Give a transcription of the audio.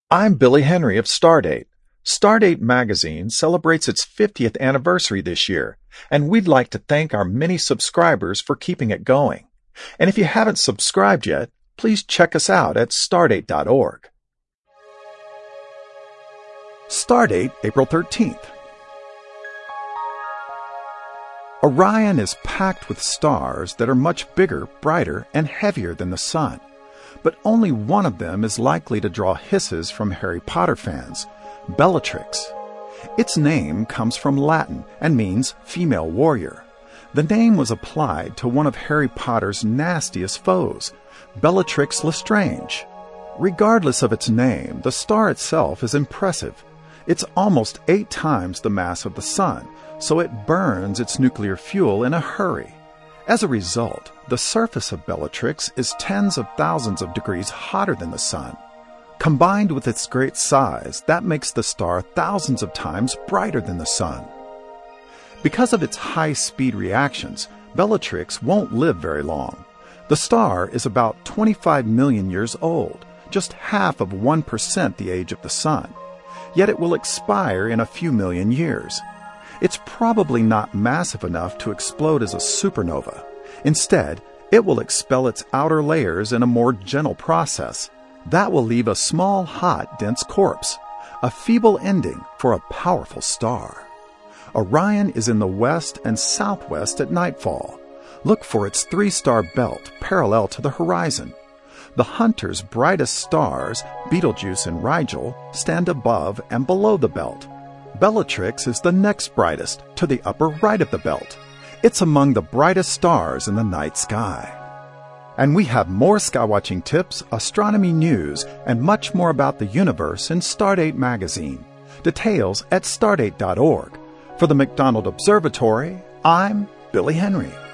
I'm Billy Henry of Stardate. Stardate magazine celebrates its 50th anniversary this year, and we'd like to thank our many subscribers for keeping it going. And if you haven't subscribed yet, please check us out at stardate.org. Stardate, April 13th. Orion is packed with stars that are much bigger, brighter, and heavier than the Sun. But only one of them is likely to draw hisses from Harry Potter fans, Bellatrix. Its name comes from Latin and means female warrior. The name was applied to one of Harry Potter's nastiest foes, Bellatrix Lestrange. Regardless of its name, the star itself is impressive. It's almost 8 times the mass of the Sun, so it burns its nuclear fuel in a hurry. As a result, the surface of Bellatrix is tens of thousands of degrees hotter than the Sun. Combined with its great size, that makes the star thousands of times brighter than the Sun. Because of its high-speed reactions, Bellatrix won't live very long. The star is about 25 million years old, just half of 1% the age of the Sun. Yet it will expire in a few million years. It's probably not massive enough to explode as a supernova. Instead, it will expel its outer layers in a more gentle process. That will leave a small, hot, dense corpse, a feeble ending for a powerful star. Orion is in the west and southwest at nightfall. Look for its 3-star belt parallel to the horizon. The Hunter's brightest stars, Betelgeuse and Rigel, stand above and below the belt. Bellatrix is the next brightest, to the upper right of the belt. It's among the brightest stars in the night sky. And we have more skywatching tips, astronomy news, and much more about the universe in Stardate magazine. Details at stardate.org. For the McDonald Observatory, I'm Billy Henry.